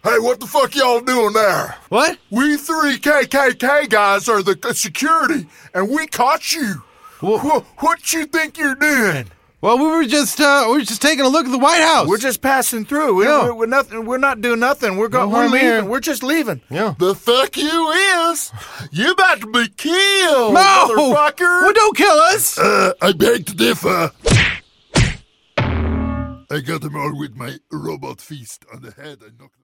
Hey, what the fuck y'all doing there? What? We three KKK guys are the security, and we caught you. What you think you're doing? Well, we were just taking a look at the White House. We're just passing through. We're nothing. We're not doing nothing. We're leaving. Here. We're just leaving. Yeah. The fuck you is? You about to be killed, No! motherfucker. Well, don't kill us. I beg to differ. I got him all with my robot fist on the head. I knocked him.